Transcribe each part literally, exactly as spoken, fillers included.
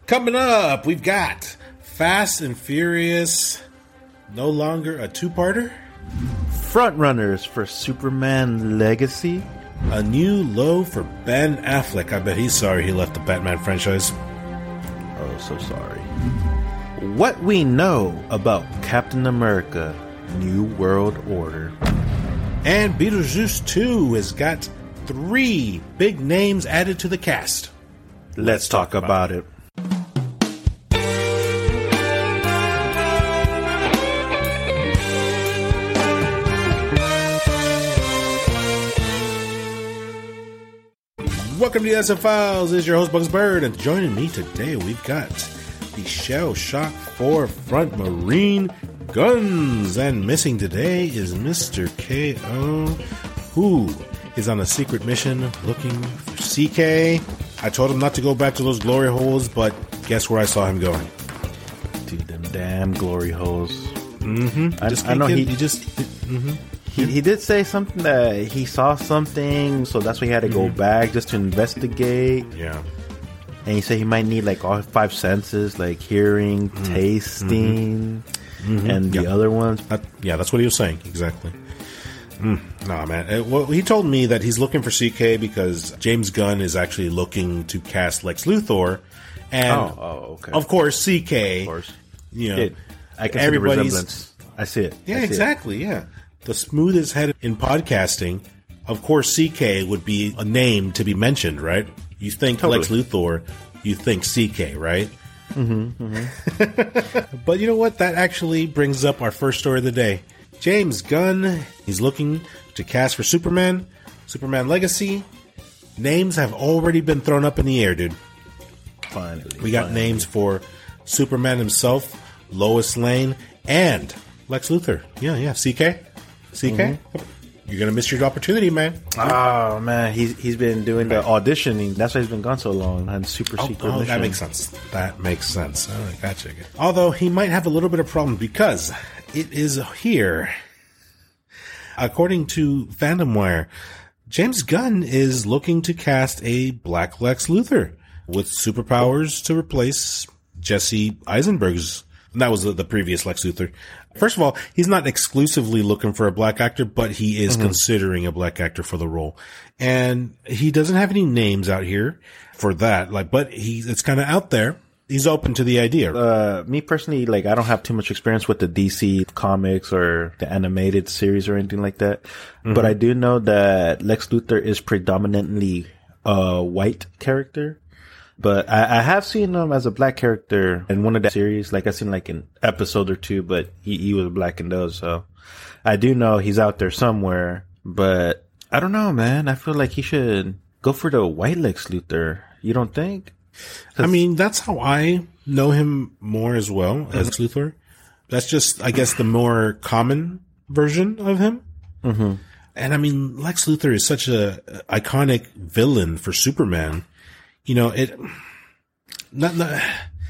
Coming up, we've got Fast and Furious, no longer a two-parter. Frontrunners for Superman Legacy. A new low for Ben Affleck. I bet he's sorry he left the Batman franchise. Oh, so sorry. What we know about Captain America, New World Order. And Beetlejuice two has got three big names added to the cast. Let's, Let's talk, talk about, about it. Welcome to the S F Files. This is your host, Bugs Bird, and joining me today, we've got the Shell Shock Forefront Marine Guns. And missing today is Mister K O, who is on a secret mission looking for C K. I told him not to go back to those glory holes, but guess where I saw him going? To them damn glory holes. Mm-hmm. I, just I know he, he just... Mm-hmm. He, he did say something that he saw something, so that's why he had to go back just to investigate. Yeah. And he said he might need like all five senses, like hearing, mm-hmm. tasting, mm-hmm. and the yep. other ones. That, yeah, that's what he was saying. Exactly. Mm. Nah, man. It, well, he told me that he's looking for C K because James Gunn is actually looking to cast Lex Luthor. And, oh, oh okay. of course, C K. Of course. You know, it, I can see the resemblance. I see it. Yeah, see exactly. It. Yeah. The smoothest head in podcasting, of course, C K would be a name to be mentioned, right? You think totally. Lex Luthor, you think C K, right? Mm-hmm, mm-hmm. But you know what? That actually brings up our first story of the day. James Gunn, he's looking to cast for Superman, Superman Legacy. Names have already been thrown up in the air, dude. Finally. We got finally. names for Superman himself, Lois Lane, and Lex Luthor. Yeah, yeah, C K. C K, mm-hmm. You're gonna miss your opportunity, man. Oh man, he's he's been doing the auditioning. That's why he's been gone so long. And super oh, secret oh, mission. That makes sense. That makes sense. Oh, gotcha. Although he might have a little bit of problem because it is here. According to FandomWire, James Gunn is looking to cast a Black Lex Luthor with superpowers to replace Jesse Eisenberg's. And that was the, the previous Lex Luthor. First of all, he's not exclusively looking for a black actor, but he is mm-hmm. considering a black actor for the role. And he doesn't have any names out here for that. Like, but he, it's kind of out there. He's open to the idea. Uh, me personally, like, I don't have too much experience with the D C comics or the animated series or anything like that. Mm-hmm. But I do know that Lex Luthor is predominantly a white character. But I, I have seen him as a black character in one of the series. Like, I've seen like an episode or two, but he, he was black in those. So I do know he's out there somewhere. But I don't know, man. I feel like he should go for the white Lex Luthor. You don't think? I mean, that's how I know him more as well, mm-hmm. as Luthor. That's just, I guess, the more common version of him. Mm-hmm. And I mean, Lex Luthor is such a iconic villain for Superman. You know, it, not, not,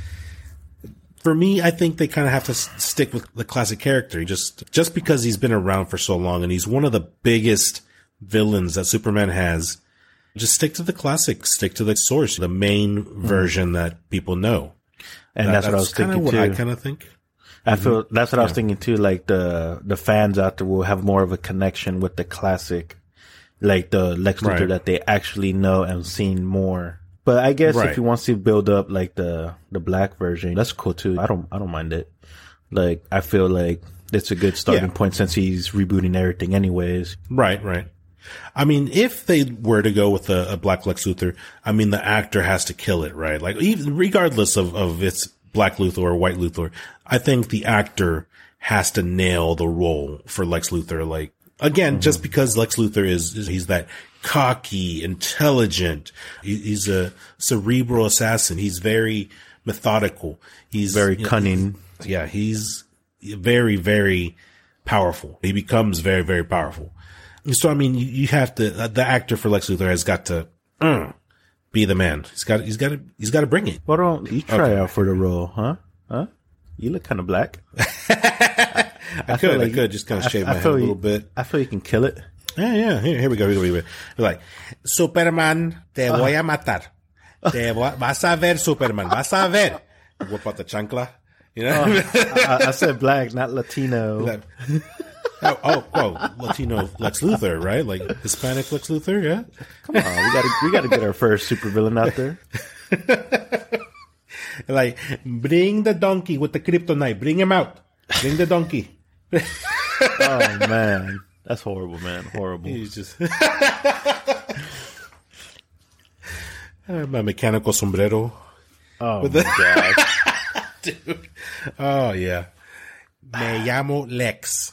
for me, I think they kind of have to s- stick with the classic character. Just, just because he's been around for so long and he's one of the biggest villains that Superman has, just stick to the classic, stick to the source, the main mm-hmm. version that people know. And that, that's what I was thinking what too. I kind of think. I mm-hmm. feel, that's what yeah. I was thinking too. Like the, the fans out there will have more of a connection with the classic, like the Lex Luthor right. that they actually know and seen more. But I guess right. if he wants to build up like the, the black version, that's cool too. I don't, I don't mind it. Like, I feel like it's a good starting yeah. point since he's rebooting everything anyways. Right, right. I mean, if they were to go with a, a black Lex Luthor, I mean, the actor has to kill it, right? Like, even regardless of, of it's black Luthor or white Luthor, I think the actor has to nail the role for Lex Luthor. Like, again, mm-hmm. just because Lex Luthor is, is, he's that cocky, intelligent. He, he's a cerebral assassin. He's very methodical. He's very cunning. Know, yeah, he's very, very powerful. He becomes very, very powerful. So, I mean, you, you have to, the actor for Lex Luthor has got to uh, be the man. He's got, he's got to, he's got to bring it. Why don't you try okay. out for the role, huh? Huh? You look kind of black. I, I could, like I could just kind of shave I, my I head a little you, bit. I feel you can kill it. Yeah, yeah. Here, here we go. Here we go. Here we go. Like, Superman, te voy a matar. Te va- vas a ver, Superman. Vas a ver. Whip out the chancla. You know? Oh, I, I said black, not Latino. Like, oh, oh, oh, Latino Lex Luthor, right? Like Hispanic Lex Luthor, yeah? Come on, we gotta we gotta get our first supervillain out there. Like, bring the donkey with the kryptonite. Bring him out. Bring the donkey. Oh man, that's horrible, man. Horrible. He's just Uh, my mechanical sombrero. Oh With my the- god. Dude. Oh yeah. Me llamo Lex.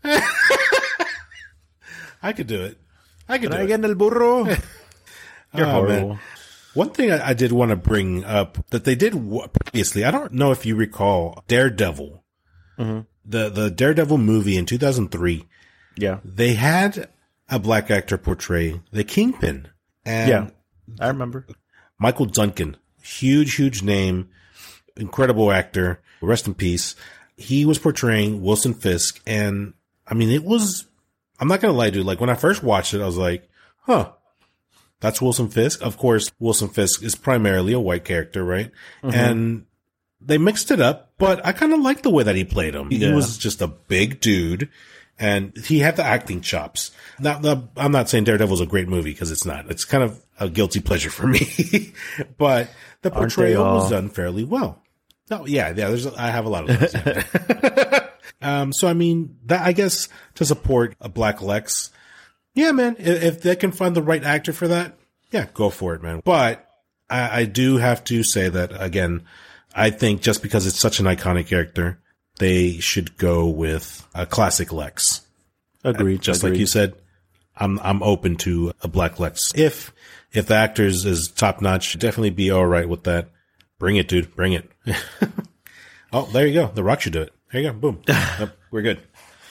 I could do it. I could do it. Traigan el burro. You're Oh, horrible. man. One thing I, I did want to bring up that they did w- previously, I don't know if you recall Daredevil, Mm-hmm. the the Daredevil movie in two thousand three. Yeah, They had a black actor portray the Kingpin, and yeah, I remember. Michael Duncan, huge, huge name, incredible actor. Rest in peace. He was portraying Wilson Fisk, and I mean, it was. I'm not gonna lie, dude. Like when I first watched it, I was like, "Huh, that's Wilson Fisk." Of course, Wilson Fisk is primarily a white character, right? Mm-hmm. And they mixed it up, but I kind of liked the way that he played him. He Yeah. was just a big dude, and he had the acting chops. Now, the, I'm not saying Daredevil's a great movie because it's not. It's kind of a guilty pleasure for me, but the Aren't they portrayal all? was done fairly well. No, yeah, yeah. There's, I have a lot of those. Yeah. um, so I mean, that I guess to support a Black Lex, yeah, man. If, if they can find the right actor for that, yeah, go for it, man. But I, I do have to say that again. I think just because it's such an iconic character, they should go with a classic Lex. Agreed. Just agreed. like you said, I'm I'm open to a Black Lex. If if the actors is top notch, definitely be all right with that. Bring it, dude. Bring it. Oh, there you go. The Rock should do it. There you go. Boom. Yep, we're good.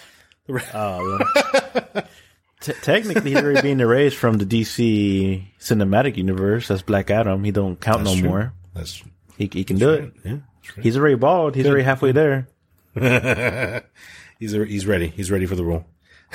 Oh, yeah. T- technically, he's already being erased from the D C cinematic universe. That's Black Adam. He don't count That's no true. more. That's He he can do it. yeah. He's already bald. He's already halfway there. he's he's ready. He's ready for the role.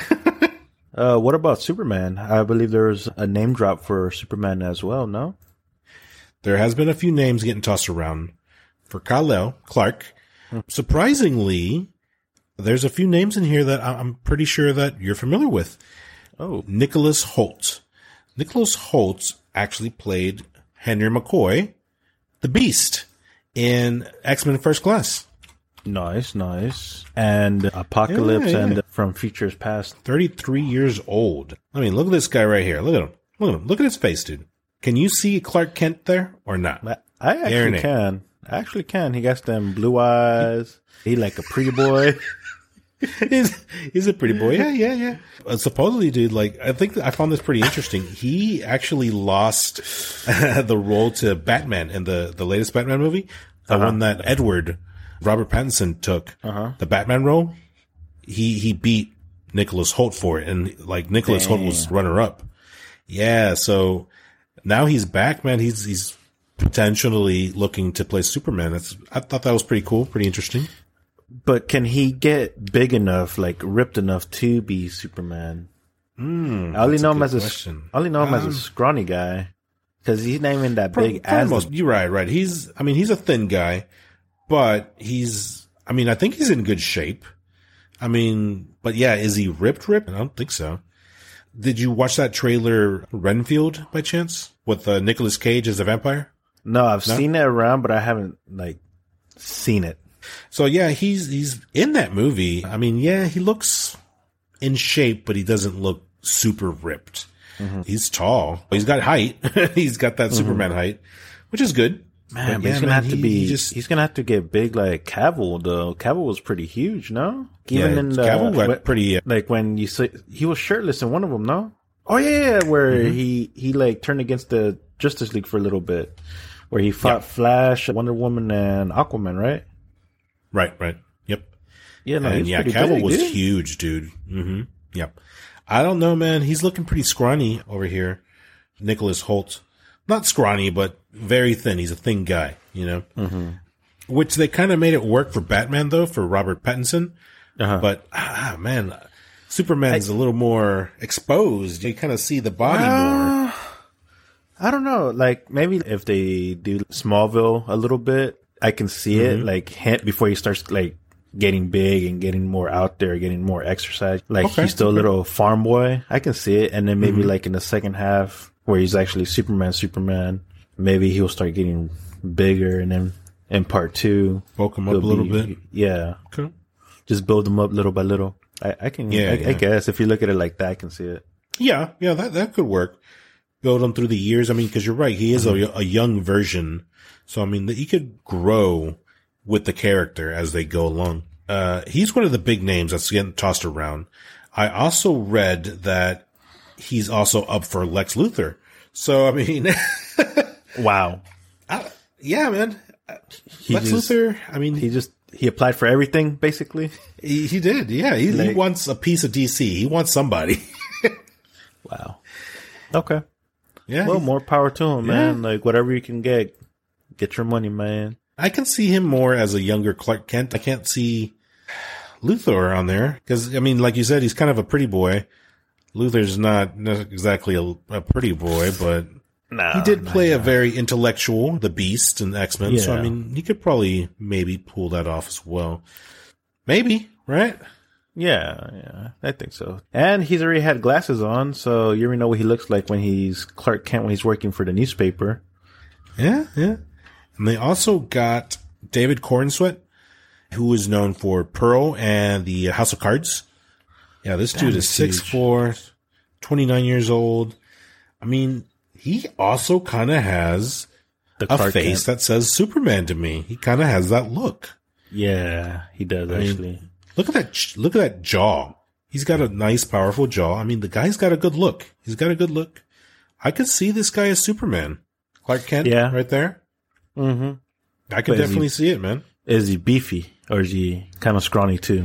Uh, what about Superman? I believe there was a name drop for Superman as well. No. There has been a few names getting tossed around for Kal-El, Clark. Surprisingly, there's a few names in here that I- I'm pretty sure that you're familiar with. Oh, Nicholas Hoult. Nicholas Hoult actually played Henry McCoy, the Beast, in X-Men First Class. nice, nice. And Apocalypse Yeah, yeah. and from Futures Past. thirty-three years old. I mean, look at this guy right here. Look at him. Look at him. Look at his face, dude. Can you see Clark Kent there or not? I I Yeah or actually nay? can. I actually can. He got them blue eyes. He like a pretty boy. he's, he's a pretty boy. Yeah, yeah, yeah. Uh, supposedly, dude, like, I think that I found this pretty interesting. He actually lost the role to Batman in the, the latest Batman movie. The Uh-huh. one that Edward, Robert Pattinson took, Uh-huh. the Batman role. He, he beat Nicholas Hoult for it. And like, Nicholas Hoult was runner up. Yeah. So now he's back, man. He's, he's potentially looking to play Superman. That's, I thought that was pretty cool. Pretty interesting. But can he get big enough, like ripped enough to be Superman? Mm, I only that's know a him good as a, question. I only know him as Um, a scrawny guy because he's naming that Pro- big for the as. most- you're right, right. He's, I mean, he's a thin guy, but he's, I mean, I think he's in good shape. I mean, but yeah, is he ripped, ripped? I don't think so. Did you watch that trailer, Renfield, by chance, with uh, Nicolas Cage as a vampire? No, I've No? seen it around, but I haven't like seen it. So yeah, he's he's in that movie. I mean, yeah, he looks in shape, but he doesn't look super ripped. Mm-hmm. He's tall. He's got height. He's got that Superman height, which is good. Man, but yeah, he's gonna man, have to he- be. he just- he's gonna have to get big like Cavill. Though Cavill was pretty huge, no? Even yeah, in the Cavill got wh- pretty. Uh, like when you say he was shirtless in one of them, no? Oh yeah, yeah, where Mm-hmm. he he like turned against the Justice League for a little bit, where he fought Yeah. Flash, Wonder Woman, and Aquaman, right? right, right. Yep. Yeah, no, and he's yeah, pretty Cavill big, was dude. huge, dude. Mm-hmm. Yep. I don't know, man. He's looking pretty scrawny over here. Nicholas Hoult. Not scrawny, but very thin. He's a thin guy, you know? Mm-hmm. Which they kind of made it work for Batman, though, for Robert Pattinson. Uh-huh. But, ah, man, Superman's a little more exposed. You kind of see the body more. Uh, I don't know. Like, maybe if they do Smallville a little bit, I can see mm-hmm. it. Like, hint before he starts, like, getting big and getting more out there, getting more exercise. Like, okay. he's still a little farm boy. I can see it. And then maybe, mm-hmm. like, in the second half, where he's actually Superman, Superman, maybe he'll start getting bigger. And then in part two, bulk him up a little be, bit. Yeah. Okay. Just build him up little by little. I, I can, yeah, I, yeah. I guess if you look at it like that, I can see it. Yeah. Yeah. That, that could work. Build him through the years. I mean, cause you're right. He is mm-hmm. a, a young version. So, I mean, he could grow with the character as they go along. Uh, he's one of the big names that's getting tossed around. I also read that he's also up for Lex Luthor. So, I mean, wow. I, yeah, man. He Lex just, Luthor, I mean, he just, he applied for everything, basically. He, he did. Yeah. He, like, he wants a piece of D C. He wants somebody. Wow. Okay. Yeah. Well, more power to him, man. Yeah. Like, whatever you can get, get your money, man. I can see him more as a younger Clark Kent. I can't see Luthor on there because, I mean, like you said, he's kind of a pretty boy. Luthor's not, not exactly a, a pretty boy, but no, he did play no. a very intellectual, the Beast in X-Men. Yeah. So, I mean, he could probably maybe pull that off as well. Maybe, right? Yeah, yeah, I think so. And he's already had glasses on, so you already know what he looks like when he's Clark Kent when he's working for the newspaper. Yeah, yeah. And they also got David Corenswet, who is known for Pearl and the House of Cards. Yeah, this dude is six foot four, twenty-nine years old. I mean, he also kind of has the a Clark face Kent. that says Superman to me. He kind of has that look. Yeah, he does, I actually. Mean, look at that, look at that jaw. He's got a nice, powerful jaw. I mean, the guy's got a good look. He's got a good look. I could see this guy as Superman. Clark Kent, yeah. right there. Mm-hmm. I could but definitely he, see it, man. Is he beefy or is he kind of scrawny too?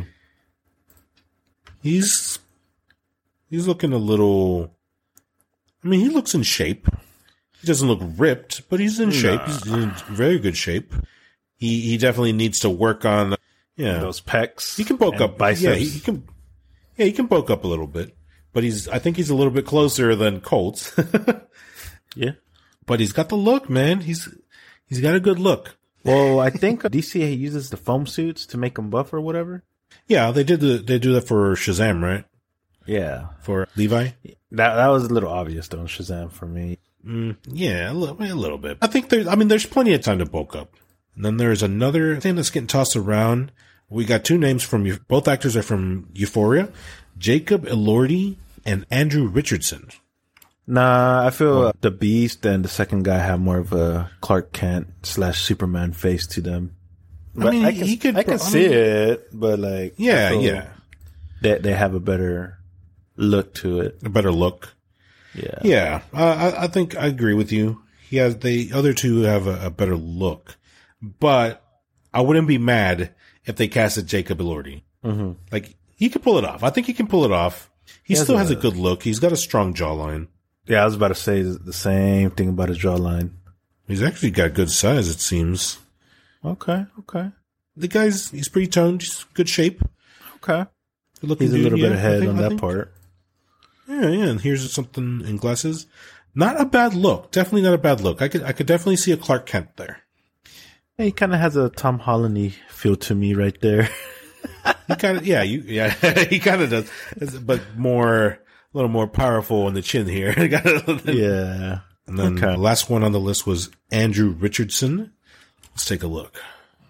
He's, he's looking a little, I mean, he looks in shape. He doesn't look ripped, but he's in nah. shape. He's in very good shape. He, he definitely needs to work on, yeah, those pecs. He can bulk up. Biceps. Yeah, he, he can, yeah, he can bulk up a little bit, but he's, I think he's a little bit closer than Colt. Yeah. But he's got the look, man. He's, he's got a good look. Well, I think D C uses the foam suits to make them buff or whatever. Yeah, they did the, they do that for Shazam, right? Yeah. For Levi? That that was a little obvious though, Shazam for me. Mm, yeah, a little, a little bit. I think there's, I mean, there's plenty of time to bulk up. And then there's another thing that's getting tossed around. We got two names from, both actors are from Euphoria. Jacob Elordi and Andrew Richardson. Nah, I feel well, the Beast and the second guy have more of a Clark Kent slash Superman face to them. But I mean, I can, he could, I can I see mean, it, but like, yeah, yeah, they they have a better look to it. A better look. Yeah, yeah. Uh, I I think I agree with you. He has the other two have a, a better look, but I wouldn't be mad if they casted Jacob Elordi. Mm-hmm. Like he could pull it off. I think he can pull it off. He, he still has a, has a good look. He's got a strong jawline. Yeah, I was about to say the same thing about his jawline. He's actually got good size, it seems. Okay, okay. The guy's, he's pretty toned. He's good shape. Okay. Good looking he's a dude, little yeah, bit ahead think, on that part. Yeah, yeah. And here's something in glasses. Not a bad look. Definitely not a bad look. I could, I could definitely see a Clark Kent there. Yeah, he kind of has a Tom Holland-y feel to me right there. He kind of, yeah, you, yeah, he kind of does, but more, a little more powerful in the chin here. Yeah. And then okay. The last one on the list was Andrew Richardson. Let's take a look.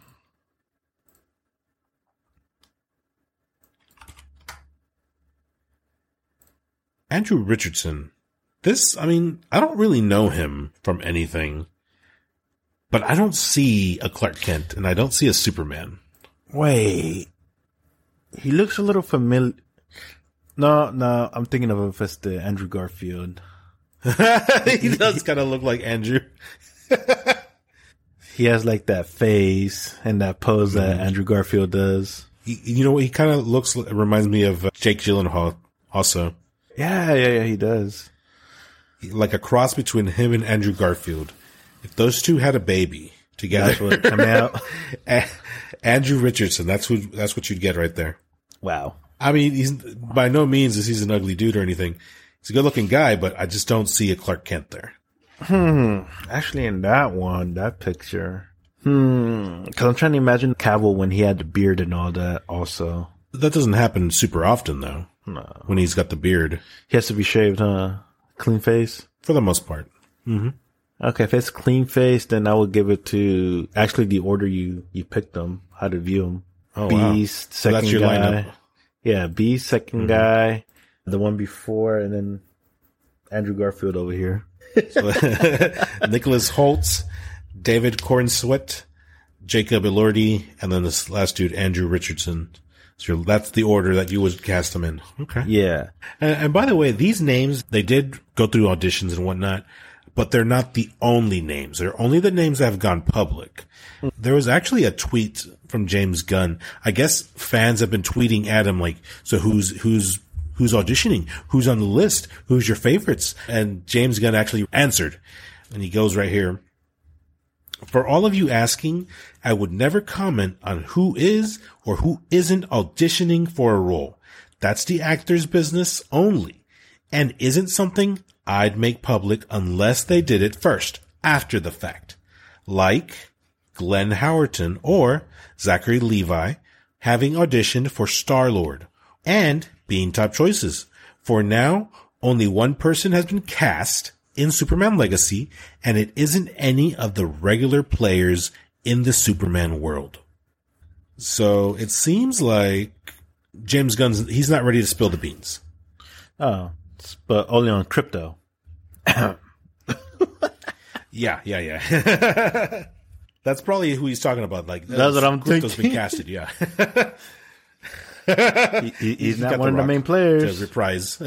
Andrew Richardson. This, I mean, I don't really know him from anything, but I don't see a Clark Kent and I don't see a Superman. Wait. He looks a little familiar. No, no, I'm thinking of him as the Andrew Garfield. He does kind of look like Andrew. He has like that face and that pose mm. that Andrew Garfield does. He, you know, he kind of looks, reminds me of Jake Gyllenhaal also. Yeah, yeah, yeah, he does. Like a cross between him and Andrew Garfield. If those two had a baby together, that's what come out. Andrew Richardson, that's who, that's what you'd get right there. Wow. I mean, he's by no means is he's an ugly dude or anything. He's a good looking guy, but I just don't see a Clark Kent there. Hmm. Actually, in that one, that picture. Hmm. Because I'm trying to imagine Cavill when he had the beard and all that also. That doesn't happen super often, though. No. When he's got the beard. He has to be shaved, huh? Clean face? For the most part. Mm-hmm. Okay, if it's clean face, then I would give it to actually the order you, you picked them, how to view them. Oh, Beast, wow. So second that's your guy. lineup. Yeah, Beast, second mm-hmm. guy, the one before, and then Andrew Garfield over here. So, Nicholas Holtz, David Cornsweet, Jacob Elordi, and then this last dude, Andrew Richardson. So that's the order that you would cast them in. Okay. Yeah. And, and by the way, these names, they did go through auditions and whatnot, but they're not the only names. They're only the names that have gone public. There was actually a tweet from James Gunn. I guess fans have been tweeting at him like, so who's, who's, who's auditioning? Who's on the list? Who's your favorites? And James Gunn actually answered. And he goes right here. For all of you asking, I would never comment on who is or who isn't auditioning for a role. That's the actor's business only, and isn't something I'd make public unless they did it first, after the fact. Like Glenn Howerton or Zachary Levi having auditioned for Star-Lord and being top choices. For now, only one person has been cast in Superman Legacy, and it isn't any of the regular players in the Superman world. So it seems like James Gunn's, he's not ready to spill the beans. Oh, but only on crypto. yeah, yeah, yeah. That's probably who he's talking about. Like that's what I'm Crypto's thinking. Been casted, yeah. he, he, he's, he's not one of the main players. To reprise.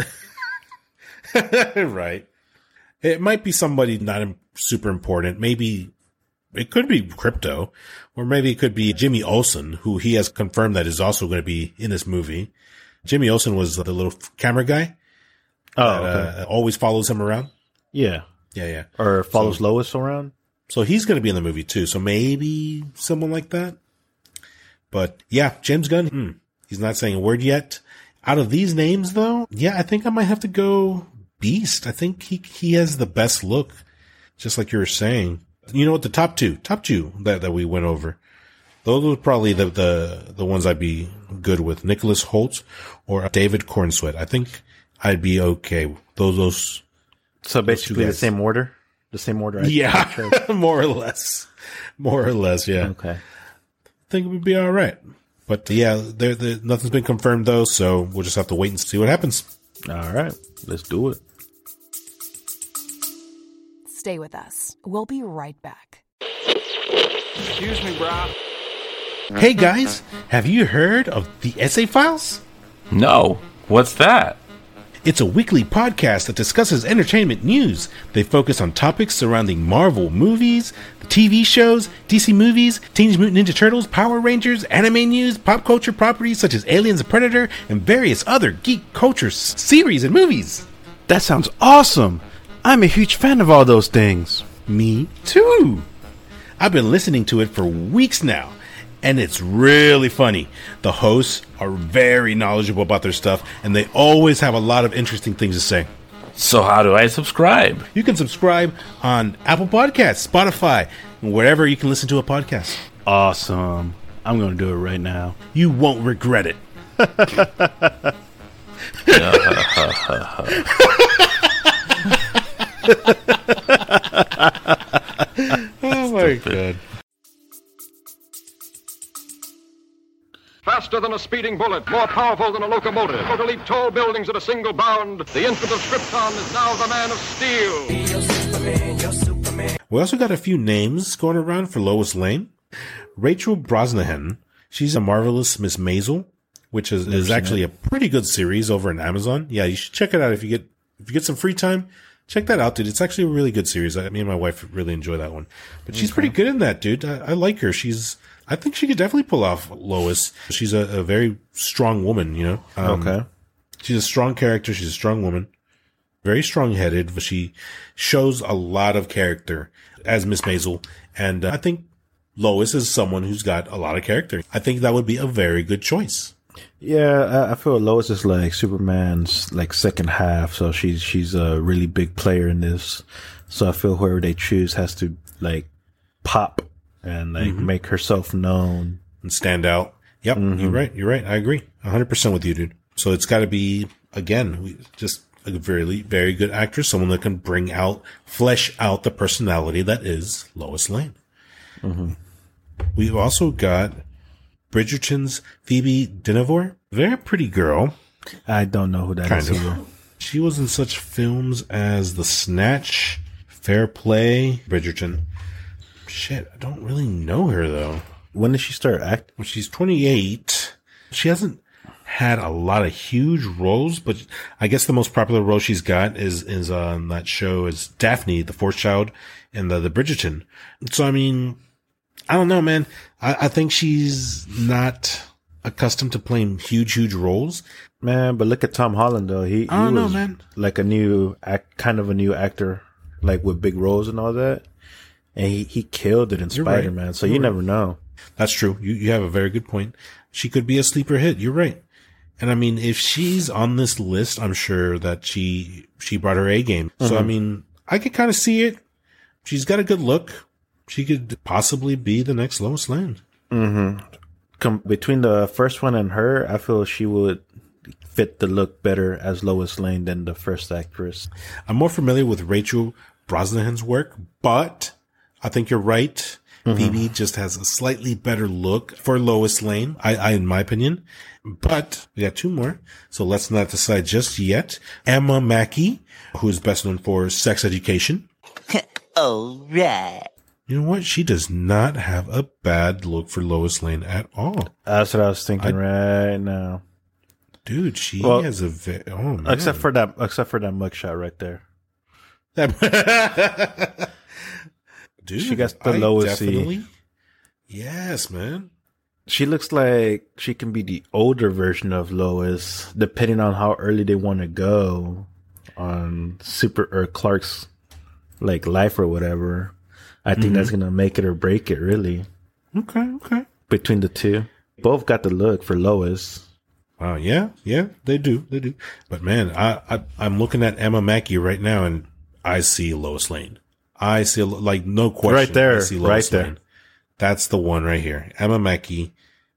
Right. It might be somebody not super important. Maybe it could be Crypto, or maybe it could be Jimmy Olsen, who he has confirmed that is also going to be in this movie. Jimmy Olsen was the little camera guy. Oh, that, okay. uh, always follows him around. Yeah. Yeah, yeah. Or follows so, Lois around. So he's going to be in the movie too. So maybe someone like that. But yeah, James Gunn, hmm, he's not saying a word yet. Out of these names though, yeah, I think I might have to go Beast. I think he he has the best look, just like you were saying. You know what? The top two, top two that, that we went over, those were probably the, the, the ones I'd be good with. Nicholas Holtz or David Cornsweet. I think I'd be okay. Those, those. So basically the same order? The same order? I yeah, more or less. More or less, yeah. Okay. I think it would be all right. But yeah, there, there, nothing's been confirmed though, so we'll just have to wait and see what happens. All right. Let's do it. Stay with us. We'll be right back. Excuse me, brah. Hey guys, have you heard of the Essay Files? No. What's that? It's a weekly podcast that discusses entertainment news. They focus on topics surrounding Marvel movies, T V shows, D C movies, Teenage Mutant Ninja Turtles, Power Rangers, anime news, pop culture properties such as Aliens and Predator, and various other geek culture s- series and movies. That sounds awesome! I'm a huge fan of all those things. Me too. I've been listening to it for weeks now, and it's really funny. The hosts are very knowledgeable about their stuff, and they always have a lot of interesting things to say. So how do I subscribe? You can subscribe on Apple Podcasts, Spotify, and wherever you can listen to a podcast. Awesome. I'm going to do it right now. You won't regret it. Oh my God. Faster than a speeding bullet, more powerful than a locomotive. To leap tall buildings at a single bound, the infant of Krypton is now the Man of Steel. We also got a few names going around for Lois Lane. Rachel Brosnahan. She's a marvelous Miss Maisel, which is, is actually a pretty good series over on Amazon. Yeah, you should check it out if you get if you get some free time. Check that out, dude. It's actually a really good series. I, me and my wife really enjoy that one. But she's okay. pretty good in that, dude. I, I like her. She's, I think she could definitely pull off Lois. She's a, a very strong woman, you know? Um, okay. She's a strong character. She's a strong woman. Very strong-headed, but she shows a lot of character as Miss Maisel. And uh, I think Lois is someone who's got a lot of character. I think that would be a very good choice. Yeah, I feel Lois is like Superman's like second half, so she's she's a really big player in this. So I feel whoever they choose has to like pop and like mm-hmm. make herself known and stand out. Yep, mm-hmm. you're right. You're right. I agree, one hundred percent with you, dude. So it's got to be again, we just a very, very good actress, someone that can bring out, flesh out the personality that is Lois Lane. Mm-hmm. We've also got Bridgerton's Phoebe Dynevor, very pretty girl. I don't know who that kind is. Of. Either. She was in such films as The Snatch, Fair Play, Bridgerton. Shit, I don't really know her though. When did she start acting? Well, she's twenty-eight. She hasn't had a lot of huge roles, but I guess the most popular role she's got is is on that show is Daphne, the fourth child in the, the Bridgerton. So, I mean, I don't know, man. I, I think she's not accustomed to playing huge, huge roles. Man, but look at Tom Holland, though. He, he I don't was know, man. like a new, act, kind of a new actor, like with big roles and all that. And he, he killed it in You're Spider-Man, right. so You're you right. never know. That's true. You you have a very good point. She could be a sleeper hit. You're right. And I mean, if she's on this list, I'm sure that she she brought her A game. Mm-hmm. So I mean, I could kind of see it. She's got a good look. She could possibly be the next Lois Lane. Mm-hmm. Com- between the first one and her, I feel she would fit the look better as Lois Lane than the first actress. I'm more familiar with Rachel Brosnahan's work, but I think you're right. Mm-hmm. Phoebe just has a slightly better look for Lois Lane, I, I, in my opinion. But we got two more, so let's not decide just yet. Emma Mackey, who is best known for Sex Education. All right. You know what? She does not have a bad look for Lois Lane at all. That's what I was thinking I, right now. Dude, she well, has a ve- oh man. Except for that, except for that mugshot right there. That dude, she got the I lowest definitely. Yes, man. She looks like she can be the older version of Lois, depending on how early they want to go on Super or Clark's like life or whatever. I think mm-hmm. that's gonna make it or break it, really. Okay, okay. Between the two, both got the look for Lois. Oh yeah, yeah, they do, they do. But man, I, I I'm looking at Emma Mackey right now, and I see Lois Lane. I see like no question, right there, I see Lois right there. Lane. That's the one right here, Emma Mackey.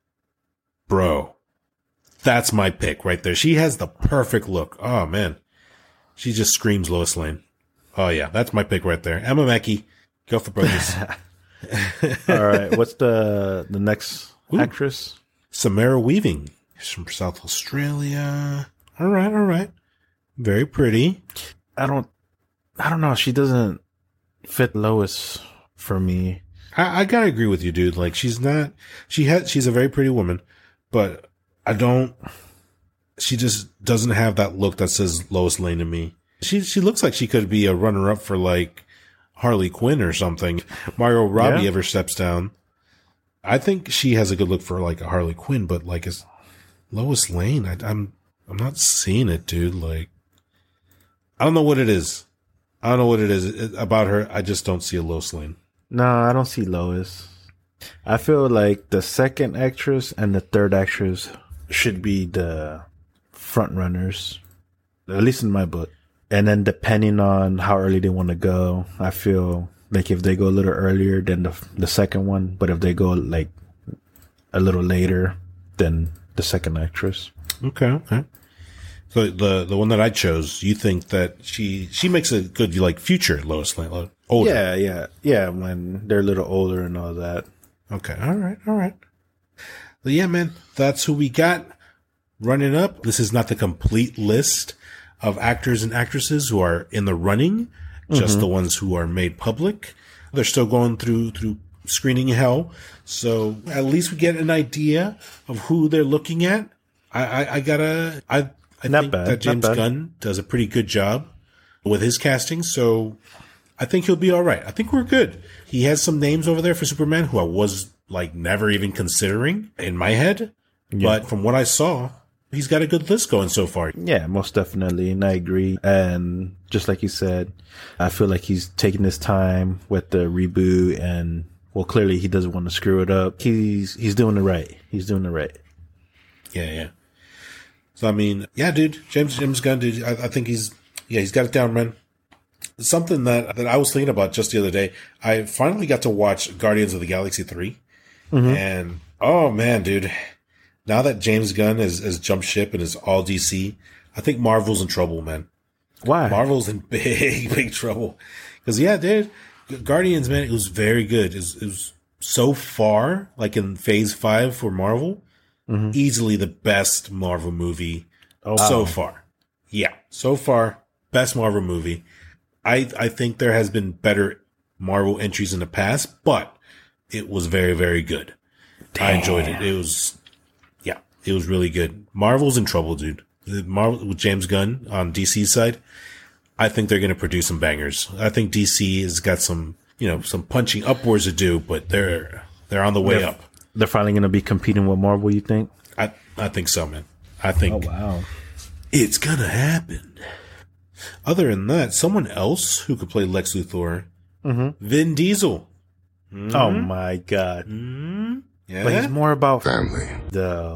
Bro, that's my pick right there. She has the perfect look. Oh man, she just screams Lois Lane. Oh yeah, that's my pick right there. Emma Mackey, go for brothers. All right, what's the the next Ooh. actress? Samara Weaving. She's from South Australia. All right, all right. Very pretty. I don't, I don't know. She doesn't fit Lois for me. I, I gotta agree with you, dude. Like she's not. She has. She's a very pretty woman, but I don't. She just doesn't have that look that says Lois Lane to me. She she looks like she could be a runner up for like Harley Quinn or something. Margot Robbie yeah. ever steps down. I think she has a good look for like a Harley Quinn, but like as Lois Lane, I, I'm I'm not seeing it, dude. Like I don't know what it is. I don't know what it is it, about her. I just don't see a Lois Lane. No, I don't see Lois. I feel like the second actress and the third actress should be the front runners, at least in my book. And then depending on how early they want to go, I feel like if they go a little earlier than the the second one, but if they go like a little later, then the second actress. Okay, okay. So the the one that I chose, you think that she she makes a good like future Lois Lane, older? Yeah, yeah, yeah. When they're a little older and all that. Okay, all right, all right. But yeah, man, that's who we got running up. This is not the complete list of actors and actresses who are in the running, just mm-hmm. the ones who are made public. They're still going through through screening hell, so at least we get an idea of who they're looking at. I I, I gotta I I not think bad, that James Gunn does a pretty good job with his casting, so I think he'll be all right. I think we're good. He has some names over there for Superman who I was like never even considering in my head, yeah. but from what I saw, he's got a good list going so far. Yeah, most definitely. And I agree. And just like you said, I feel like he's taking his time with the reboot and, well, clearly he doesn't want to screw it up. He's, he's doing it right. He's doing it right. Yeah, yeah. So, I mean, yeah, dude, James, James Gunn, dude, I, I think he's, yeah, he's got it down, man. Something that, that I was thinking about just the other day, I finally got to watch Guardians of the Galaxy three. Mm-hmm. And, oh man, dude, now that James Gunn has, has jumped ship and is all D C, I think Marvel's in trouble, man. Why? Marvel's in big, big trouble. Because, yeah, dude, Guardians, man, it was very good. It was, it was so far, like in phase five for Marvel, mm-hmm. easily the best Marvel movie oh, so wow. far. Yeah, so far, best Marvel movie. I I think there has been better Marvel entries in the past, but it was very, very good. Damn. I enjoyed it. It was, yeah, it was really good. Marvel's in trouble, dude. Marvel with James Gunn on D C's side, I think they're going to produce some bangers. I think D C has got some, you know, some punching upwards to do, but they're they're on the way they're, up. They're finally going to be competing with Marvel, you think? I I think so, man. I think. Oh wow, it's gonna happen. Other than that, someone else who could play Lex Luthor, mm-hmm. Vin Diesel. Mm-hmm. Oh my god! Mm-hmm. Yeah, but he's more about family, though.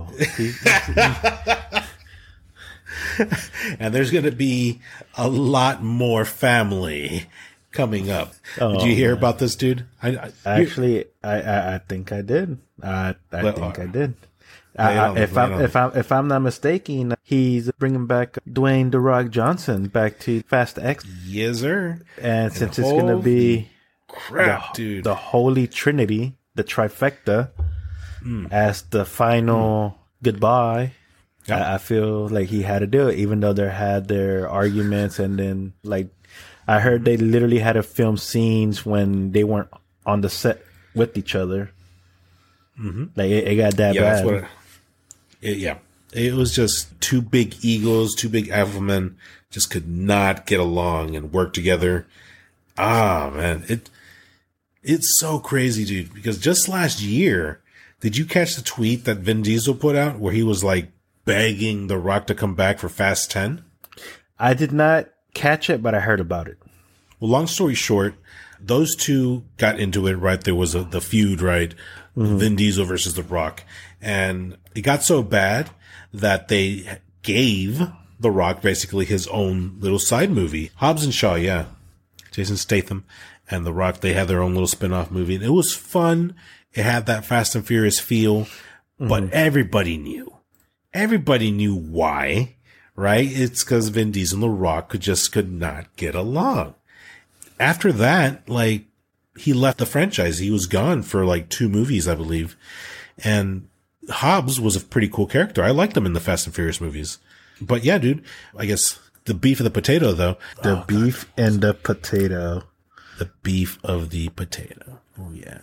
And there's going to be a lot more family coming up. Oh, did you hear man. about this, dude? I, I, Actually, I, I I think I did. I I well, think uh, I did. I, if I'm if I'm if I'm not mistaken, he's bringing back Dwayne "The Rock" Johnson back to Fast X. Yes, sir. And, and since it's going to be crap, the, dude, the Holy Trinity, the trifecta, mm. as the final mm. goodbye, yep. I, I feel like he had to do it, even though they had their arguments, and then like I heard they literally had to film scenes when they weren't on the set with each other. Mm-hmm. Like it, it got that yeah, bad. That's what it, it, yeah, it was just two big egos, two big alpha men just could not get along and work together. Ah, man, it it's so crazy, dude. Because just last year, did you catch the tweet that Vin Diesel put out where he was like begging The Rock to come back for Fast ten? I did not catch it, but I heard about it. Well, long story short, those two got into it, right? There was a, the feud, right? Mm-hmm. Vin Diesel versus The Rock. And it got so bad that they gave The Rock basically his own little side movie. Hobbs and Shaw, yeah. Jason Statham and The Rock, they had their own little spin-off movie. And it was fun. It had that Fast and Furious feel. Mm-hmm. But everybody knew. Everybody knew why, right? It's because Vin Diesel and The Rock could just could not get along. After that, like, he left the franchise. He was gone for like two movies, I believe. And Hobbs was a pretty cool character. I liked him in the Fast and Furious movies. But yeah, dude, I guess the beef of the potato, though. The oh, beef God. and the potato. The beef of the potato. Oh, yeah.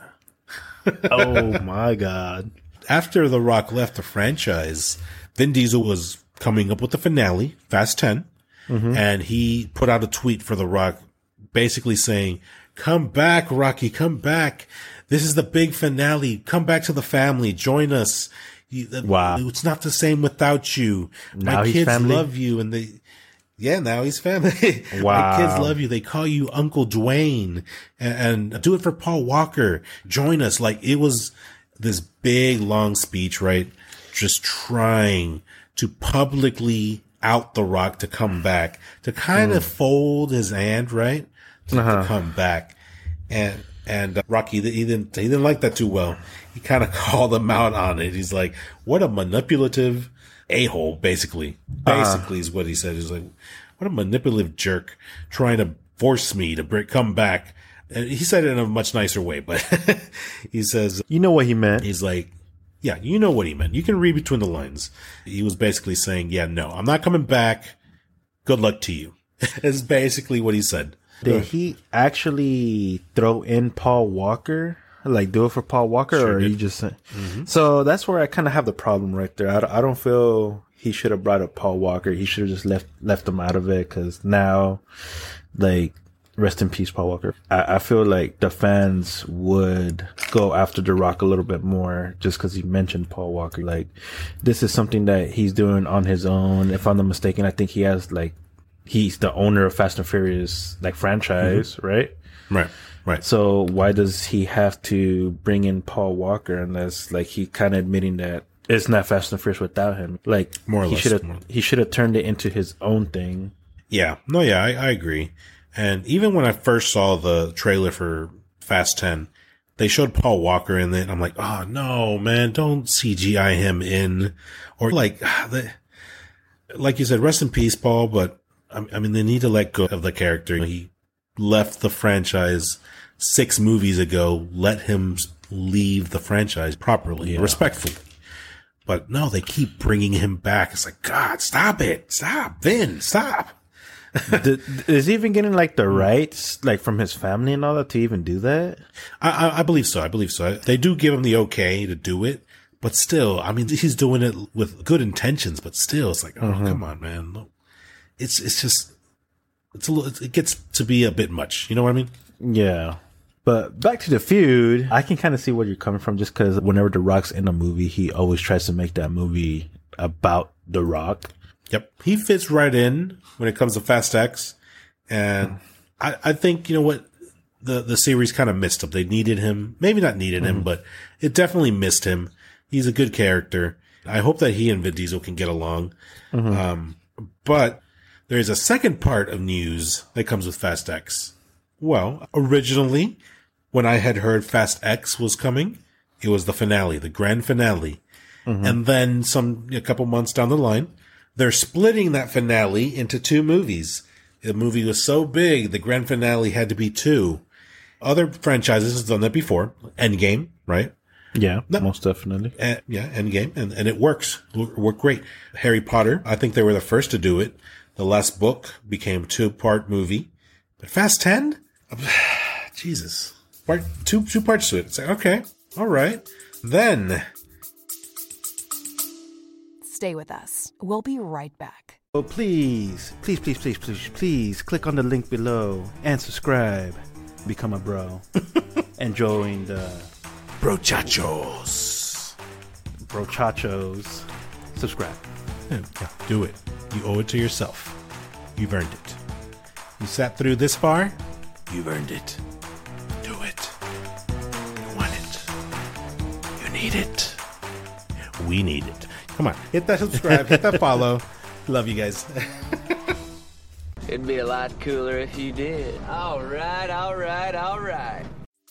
Oh, my God. After The Rock left the franchise, Vin Diesel was coming up with the finale, Fast ten. Mm-hmm. And he put out a tweet for The Rock basically saying, "Come back, Rocky, come back. This is the big finale. Come back to the family. Join us. You, wow. It's not the same without you. Now My he's kids family? love you." And they, yeah, now he's family. Wow. My kids love you. They call you Uncle Dwayne, and, and do it for Paul Walker. Join us. Like, it was this big, long speech, right? Just trying to publicly out The Rock to come back, to kind mm. of fold his hand, right? To, uh-huh. to come back. And, and uh, Rocky, he didn't, he didn't like that too well. He kind of called him out on it. He's like, what a manipulative a-hole, basically. Basically uh-huh. is what he said. He's like, what a manipulative jerk trying to force me to bring, come back. And he said it in a much nicer way, but he says, you know what he meant. He's like, yeah, you know what he meant. You can read between the lines. He was basically saying, yeah, no, I'm not coming back. Good luck to you. Is basically what he said. Did he actually throw in Paul Walker? Like, do it for Paul Walker? Sure or did. He just... Mm-hmm. So that's where I kind of have the problem right there. I, I don't feel he should have brought up Paul Walker. He should have just left left him out of it, because now, like, rest in peace, Paul Walker. I, I feel like the fans would go after The Rock a little bit more just because he mentioned Paul Walker. Like, this is something that he's doing on his own. If I'm not mistaken, I think he has, like, he's the owner of Fast and Furious, like, franchise, mm-hmm. right? Right, right. So why does he have to bring in Paul Walker unless, like, he kind of admitting that it's not Fast and Furious without him? Like, more or he less. should have he should have turned it into his own thing. Yeah. No, yeah, I, I agree. And even when I first saw the trailer for Fast ten, they showed Paul Walker in it. I'm like, oh no, man, don't C G I him in. Or like, the, like you said, rest in peace, Paul. But I mean, they need to let go of the character. He left the franchise six movies ago. Let him leave the franchise properly, yeah. respectfully. But no, they keep bringing him back. It's like, God, stop it. Stop. Vin, stop. the, is he even getting like the rights, like from his family and all that, to even do that? I, I, I believe so. I believe so. They do give him the okay to do it, but still, I mean, he's doing it with good intentions, but still, it's like, oh, mm-hmm. come on, man. It's, it's just, it's a little, it gets to be a bit much. You know what I mean? Yeah. But back to the feud, I can kind of see where you're coming from, just because whenever The Rock's in a movie, he always tries to make that movie about The Rock. Yep. He fits right in when it comes to Fast X. And I, I think, you know what, the, the series kind of missed him. They needed him. Maybe not needed mm-hmm. him, but it definitely missed him. He's a good character. I hope that he and Vin Diesel can get along. Mm-hmm. Um, but there's a second part of news that comes with Fast X. Well, originally, when I had heard Fast X was coming, it was the finale, the grand finale. Mm-hmm. And then some, a couple months down the line, they're splitting that finale into two movies. The movie was so big, the grand finale had to be two. Other franchises have done that before. Endgame, right? Yeah, no. most definitely. Uh, yeah, Endgame. And, and it works. It worked great. Harry Potter, I think they were the first to do it. The last book became a two-part movie. But Fast ten? Jesus. Part, two, two parts to it. It's like, okay, all right. Then... Stay with us. We'll be right back. Oh, please, please, please, please, please, please click on the link below and subscribe. Become a bro. And join the Brochachos. Brochachos. Subscribe. Yeah, yeah, do it. You owe it to yourself. You've earned it. You sat through this far. You've earned it. Do it. You want it. You need it. We need it. Come on, hit that subscribe, hit that follow. Love you guys. It'd be a lot cooler if you did. All right, all right, all right.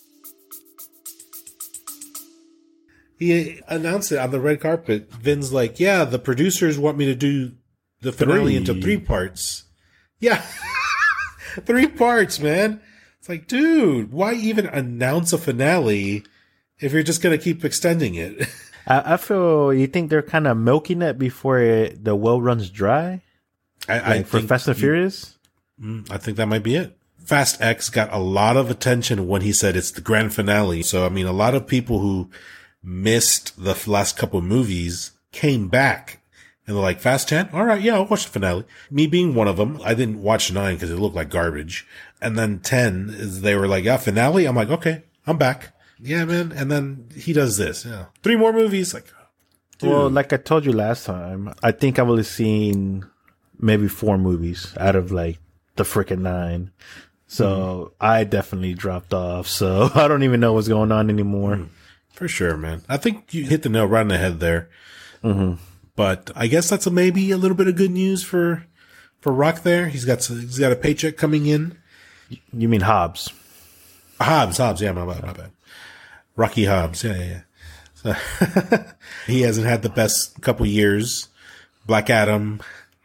He announced it on the red carpet. Vin's like, yeah, the producers want me to do the finale three. into three parts. Yeah. Three parts, man. It's like, dude, why even announce a finale if you're just going to keep extending it? I, I feel you think they're kind of milking it before it, the well runs dry. I, like I for Fast and you, Furious. I think that might be it. Fast X got a lot of attention when he said it's the grand finale. So I mean, a lot of people who missed the last couple of movies came back and they're like, Fast ten? All right, yeah, I'll watch the finale. Me being one of them, I didn't watch nine because it looked like garbage. And then ten, they were like, yeah, finale. I'm like, okay, I'm back. Yeah, man. And then he does this. Yeah. Three more movies. Like, dude. Well, like I told you last time, I think I've only seen maybe four movies out of like the freaking nine. So mm-hmm. I definitely dropped off. So I don't even know what's going on anymore. Mm. For sure, man. I think you hit the nail right on the head there. Mm-hmm. But I guess that's a, maybe a little bit of good news for, for Rock there. He's got, he's got a paycheck coming in. You mean Hobbs? Hobbs, Hobbs. Yeah, my bad, my bad. Rocky Hobbs, yeah, yeah, yeah. So he hasn't had the best couple years. Black Adam,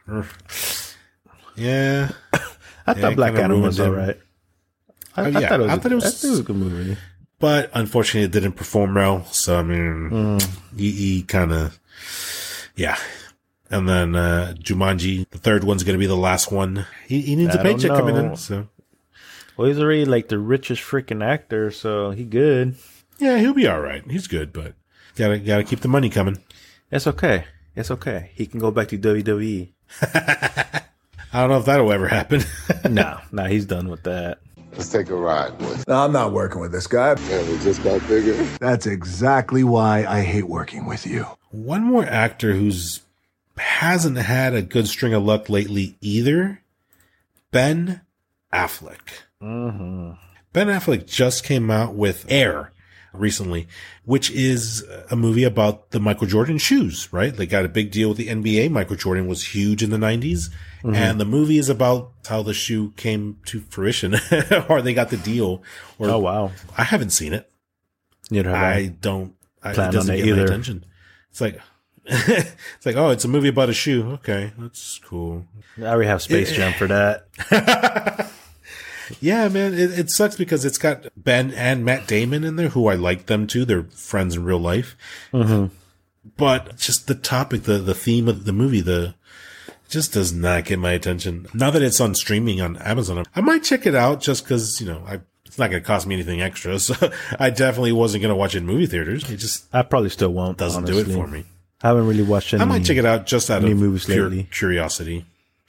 yeah. I thought yeah, Black Adam was all right. I, oh, I, yeah. thought it was, I thought it was, I thought it was a good movie, but unfortunately, it didn't perform well. So I mean, mm. he, he kind of, yeah. And then uh Jumanji, the third one's going to be the last one. He, he needs I a paycheck coming in. So, well, he's already like the richest freaking actor, so he good. Yeah, he'll be all right. He's good, but gotta gotta keep the money coming. It's okay. It's okay. He can go back to W W E. I don't know if that'll ever happen. no, no, he's done with that. Let's take a ride, boys. No, I'm not working with this guy. Yeah, we just got bigger. That's exactly why I hate working with you. One more actor who's hasn't had a good string of luck lately either, Ben Affleck. Mm-hmm. Ben Affleck just came out with Air, recently, which is a movie about the Michael Jordan shoes, right? They got a big deal with the N B A. Michael Jordan was huge in the nineties. Mm-hmm. And the movie is about how the shoe came to fruition or they got the deal. Or, oh, wow. I haven't seen it. Neither have I. I don't, I, Plan it doesn't on it get either. my attention. It's like, it's like, oh, it's a movie about a shoe. Okay. That's cool. I already have Space Jam for that. Yeah, man, it, it sucks because it's got Ben and Matt Damon in there, who I like them too. They're friends in real life. Mm-hmm. But just the topic, the, the theme of the movie, the just does not get my attention. Now that it's on streaming on Amazon, I might check it out just because, you know, I, it's not going to cost me anything extra. So I definitely wasn't going to watch it in movie theaters. It just I probably still won't. doesn't honestly. do it for me. I haven't really watched any. I might check it out just out new of movies pure lately. curiosity.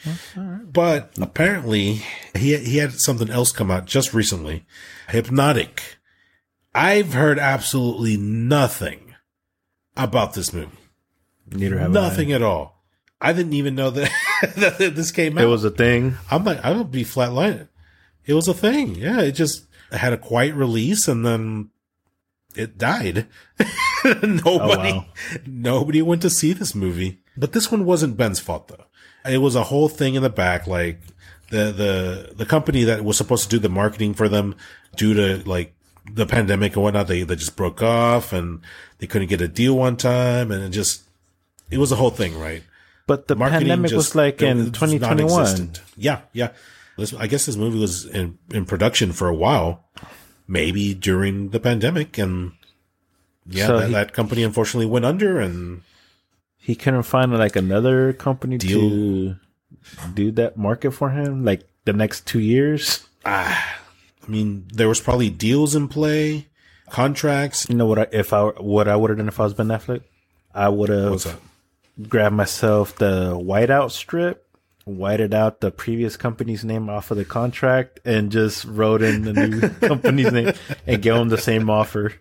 But apparently he he had something else come out just recently. Hypnotic. I've heard absolutely nothing about this movie. Neither have Nothing I. at all. I didn't even know that, that this came out. It was a thing. I'm like, I would be flatlined. It was a thing. Yeah, it just had a quiet release and then it died. nobody, Oh, wow. nobody went to see this movie. But this one wasn't Ben's fault though. It was a whole thing in the back, like the, the, the company that was supposed to do the marketing for them due to like the pandemic and whatnot, they, they just broke off and they couldn't get a deal one time. And it just, it was a whole thing, right? But the Marketing pandemic just- was like it in was twenty twenty-one. non-existent. Yeah, yeah. This, I guess this movie was in, in production for a while, maybe during the pandemic. And yeah, So that, he- that company unfortunately went under and He couldn't find like another company Deal. to do that market for him, like the next two years. I mean, there was probably deals in play, contracts. You know what? I, if I what I would have done if I was Ben Affleck, I would What's have that? grabbed myself the whiteout strip, whited out the previous company's name off of the contract, and just wrote in the new company's name and gave them the same offer.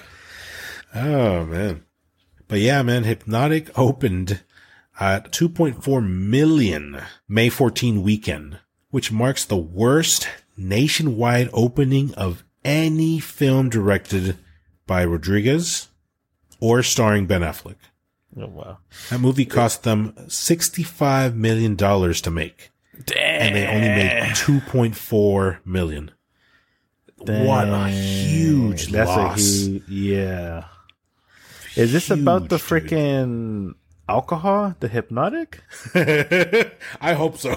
Oh, man. But yeah, man, Hypnotic opened at two point four million May fourteenth weekend, which marks the worst nationwide opening of any film directed by Rodriguez or starring Ben Affleck. Oh wow! That movie cost them sixty-five million dollars to make. Damn. And they only made two point four million dollars. What a huge That's loss. a huge, yeah. Is this about the Huge, dude. freaking alcohol, the Hypnotic? I hope so.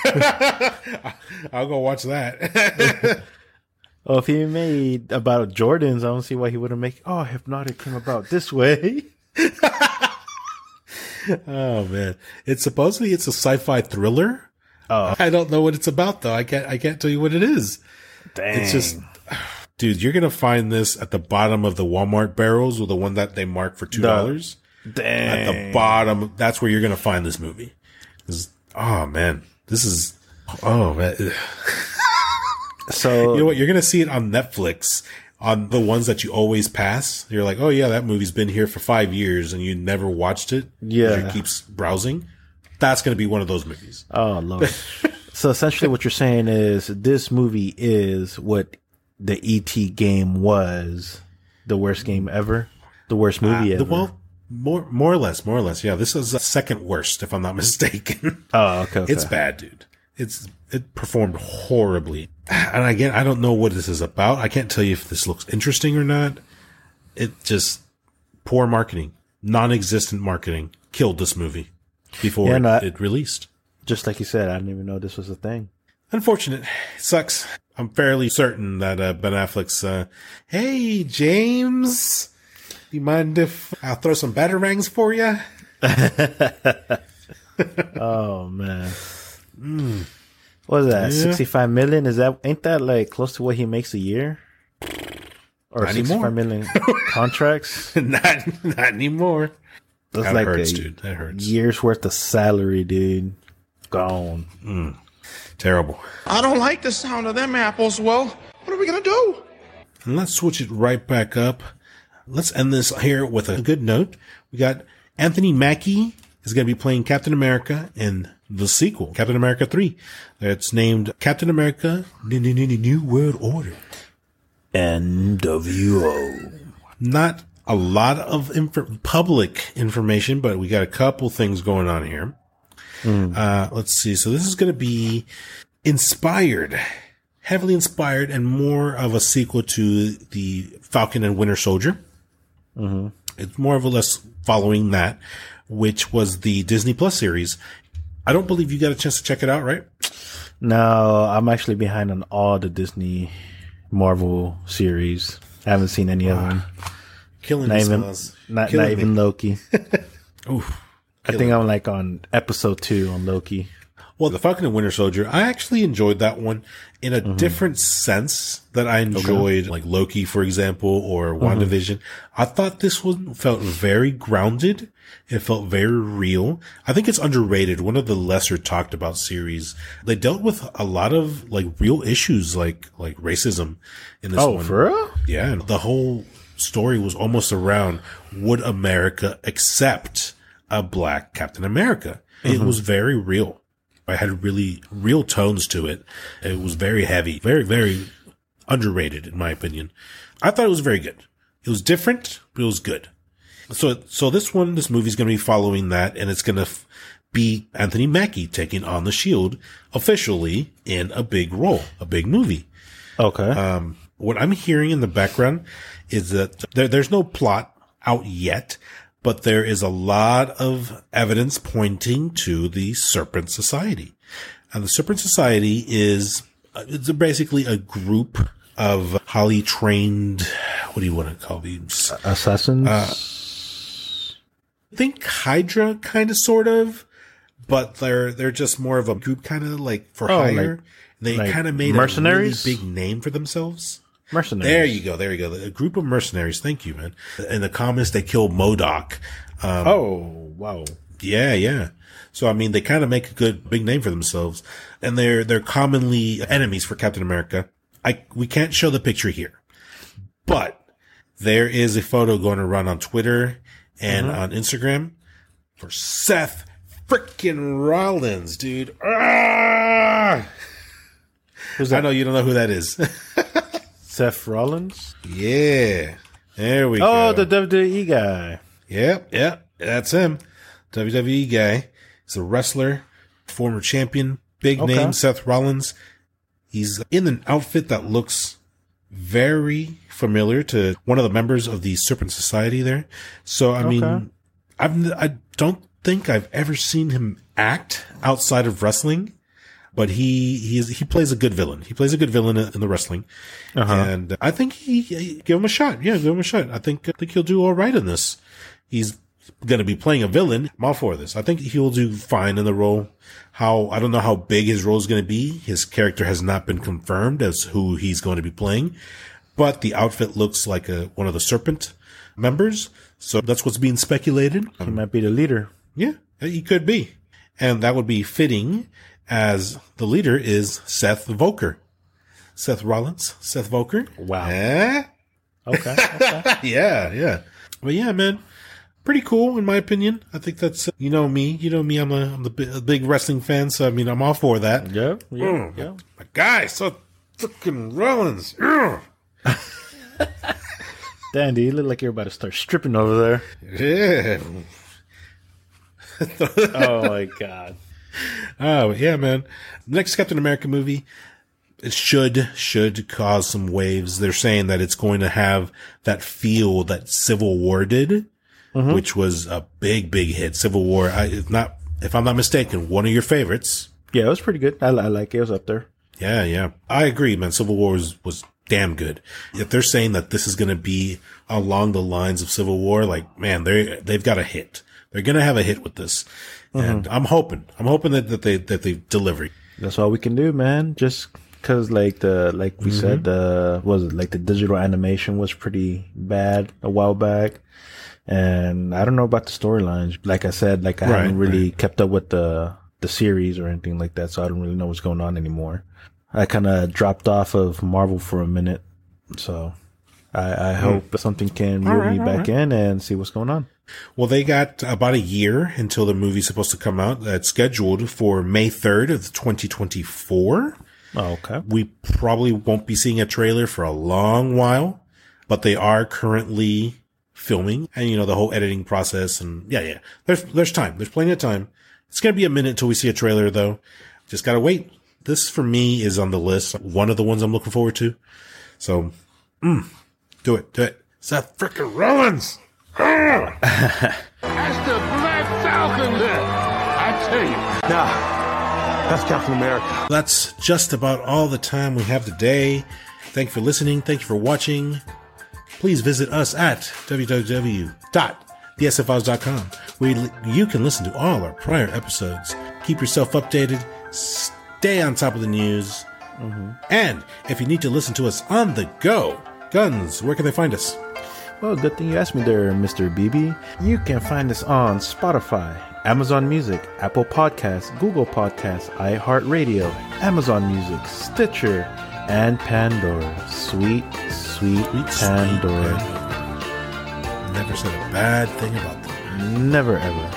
I'll go watch that. Oh, if he made about Jordans, I don't see why he wouldn't make. Oh, Hypnotic came about this way. Oh man, it's supposedly it's a sci-fi thriller. Oh, I don't know what it's about though. I can't. I can't tell you what it is. dang! It's just, dude, you're gonna find this at the bottom of the Walmart barrels, or the one that they mark for two dollars. dang At the bottom, that's where you're gonna find this movie. 'Cause, oh man, this is. Oh man. So You know what? You're going to see it on Netflix on the ones that you always pass. You're like, oh yeah, that movie's been here for five years and you never watched it. 'Cause Yeah. You keep browsing. That's going to be one of those movies. Oh Lord! So essentially, what you're saying is this movie is what the E T game was, the worst game ever, the worst movie Uh, ever. the- well, more, more or less, more or less. Yeah. This is the second worst, if I'm not mistaken. oh, okay, okay. It's bad, dude. It's, it performed horribly. And again, I don't know what this is about. I can't tell you if this looks interesting or not. It just, poor marketing, non-existent marketing killed this movie before Yeah, it, no, I- it released. Just like you said, I didn't even know this was a thing. Unfortunate. It sucks. I'm fairly certain that uh, Ben Affleck's, uh, hey, James, you mind if I'll throw some batarangs for you? Oh man. What is that? Yeah. sixty-five million? Is that, ain't that like close to what he makes a year? Or Not anymore. sixty-five million contracts? not, not anymore. That's That like hurts, a dude. That hurts. year's worth of salary, dude. Gone. Terrible. I don't like the sound of them apples. Well, what are we going to do? And let's switch it right back up. Let's end this here with a good note. We got Anthony Mackie is going to be playing Captain America in the sequel, Captain America three. It's named Captain America New World Order. N W O. Not a lot of inf- public information, but we got a couple things going on here. Mm. Uh, let's see. So this is going to be inspired, heavily inspired, and more of a sequel to the Falcon and Winter Soldier. Mm-hmm. It's more or less following that, which was the Disney Plus series. I don't believe you got a chance to check it out, right? No, I'm actually behind on all the Disney Marvel series. I haven't seen any wow. of them. Killing not me, even, Smalls. not, Killing not even me. Loki. Oof. I think I'm like on episode two on Loki. Well, the Falcon and Winter Soldier, I actually enjoyed that one in a mm-hmm. different sense that I enjoyed, okay. like Loki, for example, or WandaVision. Mm-hmm. I thought this one felt very grounded. It felt very real. I think it's underrated. One of the lesser talked about series. They dealt with a lot of like real issues, like like racism in this oh, one. Oh, for real? Yeah, and the whole story was almost around, would America accept a black Captain America? Mm-hmm. It was very real. I had really real tones to it. It was very heavy, very, very underrated in my opinion. I thought it was very good. It was different, but it was good. So, so this one, this movie's going to be following that, and it's going to f- be Anthony Mackie taking on the Shield officially in a big role, a big movie. Okay. Um, what I'm hearing in the background is that there, there's no plot out yet, but there is a lot of evidence pointing to the Serpent Society. And the Serpent Society is, it's basically a group of highly trained, what do you want to call these? Assassins? Uh, think Hydra kind of, sort of, but they're, they're just more of a group kind of like for oh, hire. Like, they like kind of made mercenaries? a really big name for themselves. Mercenaries. There you go. There you go. A group of mercenaries. Thank you, man. In the comics, they kill MODOK. Um, oh, wow. Yeah, yeah. So, I mean, they kind of make a good big name for themselves, and they're, they're commonly enemies for Captain America. I, we can't show the picture here, but there is a photo going to run on Twitter and mm-hmm. on Instagram for Seth frickin' Rollins, dude. Ah! I know you don't know who that is. Seth Rollins? Yeah. There we oh, go. Oh, the W W E guy. Yep, yep. That's him. W W E guy. He's a wrestler, former champion, big okay. name, Seth Rollins. He's in an outfit that looks very familiar to one of the members of the Serpent Society there. So, I okay. mean, I've, I don't think I've ever seen him act outside of wrestling. But he, he is, he plays a good villain. He plays a good villain in the wrestling. Uh-huh. And I think he, he, give him a shot. Yeah, give him a shot. I think, I think he'll do all right in this. He's going to be playing a villain. I'm all for this. I think he'll do fine in the role. How, I don't know how big his role is going to be. His character has not been confirmed as who he's going to be playing, but the outfit looks like a, one of the Serpent members. So that's what's being speculated. He might be the leader. Yeah, he could be. And that would be fitting, as the leader is Seth Volker. Seth Rollins, Seth Volker. Wow. Eh? Okay. okay. yeah, yeah. But yeah, man, pretty cool in my opinion. I think that's, uh, you know me, you know me, I'm a, I'm the big, a big wrestling fan, so I mean, I'm all for that. Yeah, yeah, mm, yeah. My guy, so fucking Rollins. Dandy, you look like you're about to start stripping over there. Yeah. Oh my God. Oh, yeah, man. Next Captain America movie, it should, should cause some waves. They're saying that it's going to have that feel that Civil War did, mm-hmm. which was a big, big hit. Civil War, I, if not, if I'm not mistaken, one of your favorites. Yeah, it was pretty good. I, I like it. It was up there. Yeah, yeah. I agree, man. Civil War was, was damn good. If they're saying that this is going to be along the lines of Civil War, like, man, they they've got a hit. They're going to have a hit with this. And mm-hmm. I'm hoping, I'm hoping that, that they, that they deliver. That's all we can do, man. Just cause like the, like we mm-hmm. said, the, was it like the digital animation was pretty bad a while back. And I don't know about the storylines. Like I said, like I right, haven't really right. kept up with the, the series or anything like that. So I don't really know what's going on anymore. I kind of dropped off of Marvel for a minute. So I, I hope mm. something can reel right, me back right. in and see what's going on. Well, they got about a year until the movie's supposed to come out. That's scheduled for May third of twenty twenty-four. Oh, okay. We probably won't be seeing a trailer for a long while. but they are currently filming and, you know, the whole editing process. And yeah, yeah, there's, there's time. There's plenty of time. It's going to be a minute until we see a trailer though. Just got to wait. This for me is on the list. One of the ones I'm looking forward to. So, mm, do it. Do it. Seth frickin' Rollins. That's the Black Falcon there. I tell you. Nah, that's Captain America. That's just about all the time we have today. Thank you for listening. Thank you for watching. Please visit us at w w w dot the s f files dot com, where you can listen to all our prior episodes. Keep yourself updated. Stay on top of the news. Mm-hmm. And if you need to listen to us on the go, Guns, where can they find us? Well, good thing you asked me there, Mister B B. You can find us on Spotify, Amazon Music, Apple Podcasts, Google Podcasts, iHeartRadio, Amazon Music, Stitcher, and Pandora. Sweet, sweet, sweet Pandora. Sweet Pandora. Never said a bad thing about them. Never ever.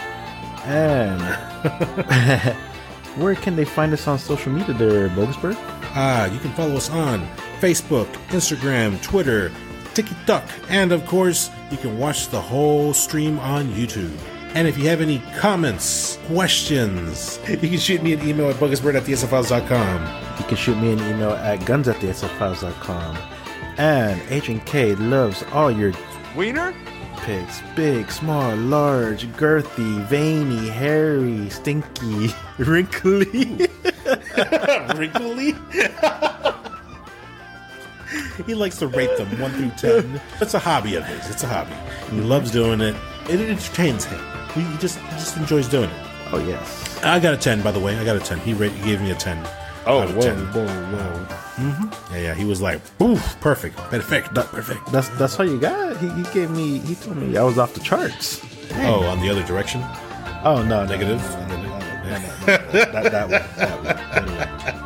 And where can they find us on social media there, Bogisberg? Ah, you can follow us on Facebook, Instagram, Twitter, TikTok, and of course, you can watch the whole stream on YouTube. And if you have any comments, questions, you can shoot me an email at bugisbird at the s f files dot com. You can shoot me an email at guns at the s f files dot com. And Agent K loves all your wiener pigs. Big, small, large, girthy, veiny, hairy, stinky, wrinkly. Wrinkly? He likes to rate them one through ten. It's a hobby of his. It's a hobby. He loves doing it. It entertains him. He just he just enjoys doing it. Oh yes. I got a ten, by the way. I got a ten. He rated, he gave me a ten. Oh, out of whoa, ten. whoa, whoa. Mm-hmm. Yeah, yeah. He was like, "Oof, perfect, perfect, that, perfect." That's that's all you got. He, he gave me. He told me I was off the charts. Dang. Oh, on the other direction. Oh no, negative. No, no, no, no, no, no, no, no. that, that one. That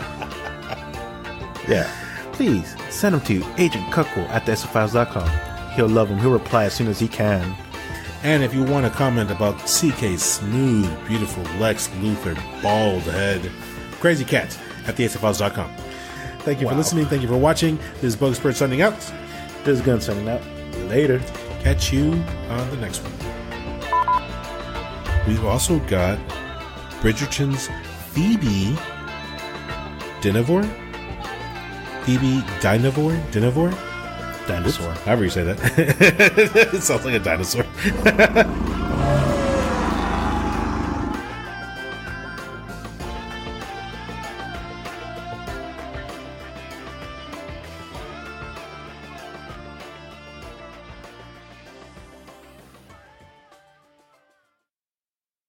one. Yeah. Please send him to Agent Cuckle at the s f files dot com. He'll love him. He'll reply as soon as he can. And if you want to comment about C K's smooth, beautiful Lex Luthor bald head, Crazy Cat at the s f files dot com. Thank you wow. for listening. Thank you for watching. This is Bogisbird signing out. This is Gun signing out. Later. Catch you on the next one. We've also got Bridgerton's Phoebe Dinavore. Phoebe Dinavore? Dinavore? Dinosaur. However you say that. It sounds like a dinosaur.